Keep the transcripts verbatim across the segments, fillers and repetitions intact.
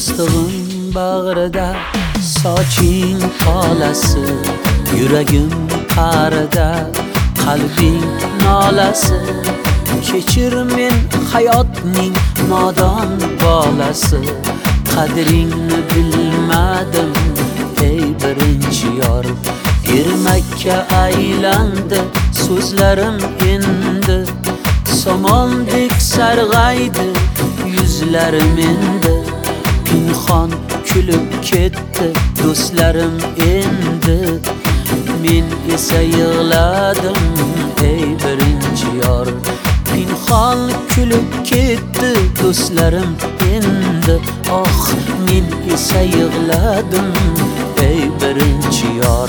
Yostig'im bag'rida, soching tolasi, yuragim qarida, qalbing nolasi. Kechir men hayotning nodon bolasi, qadringni bilmadim ey birinchi yor. Ermakka aylandi so'zlarim endi, somondek sarg'aydi yuzlarim endi. Pinhon kulib ketdi do'stlarim endi, men esa yig'ladim ey birinchi yor. Pinhon kulib ketdi do'stlarim endi, oh men esa yig'ladim ey birinchi yor.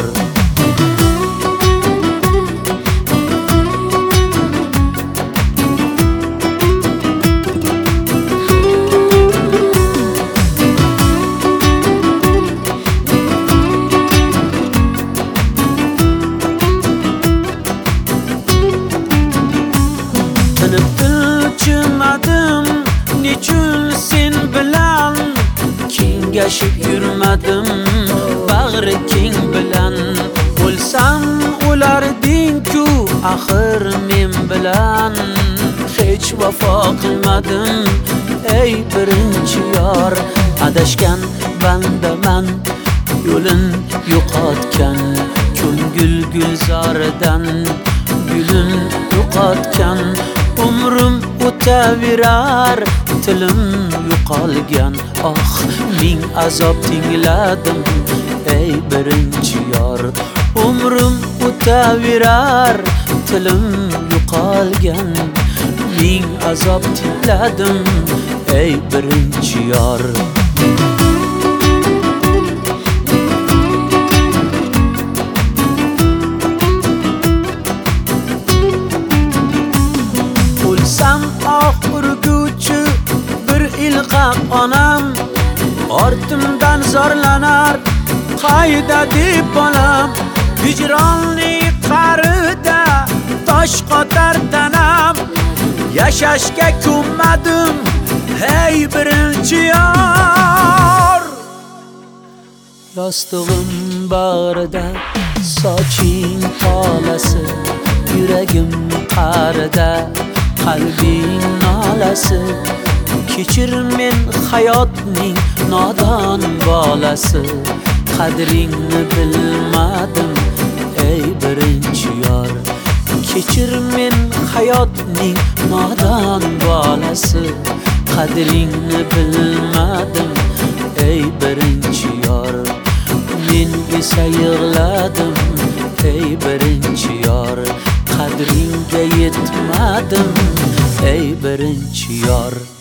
Tilchimadim nechun sen bilan, kengashib yurmadim bag'ri keng bilan. O'lsam o'larding-ku axir men bilan, hech vafo qilmadim ey birinchi yor. Adashgan bandaman yo'lin yo'qotgan, ko'ngil gulzoridan gulin yo'qotgan. Umrim o'taverar tilim yo'qolgan, oh ming azob tingladim ey birinchi yor. Umrim o'taverar tilim yo'qolgan, ming azob tingladim ey birinchi yor. O'lsam oq urguvchi bir ilqaq onam, ortimdan zorlanar qayda deb bolam. Hijronli qarida tosh qotar tanam, yashashga ko'nmadim hey birinchi yor. Yostig'im bag'rida, soching tolasi, yuragim qarida, qalbing nolasi. Kechir men hayotning nodon bolasi, qadringni bilmadim ey birinchi yor. Kechir men hayotning nodon bolasi, qadringni bilmadim ey birinchi yor. Men esa yig'ladim ey birinchi yor, qadringga yetmadim ey birinchi yor.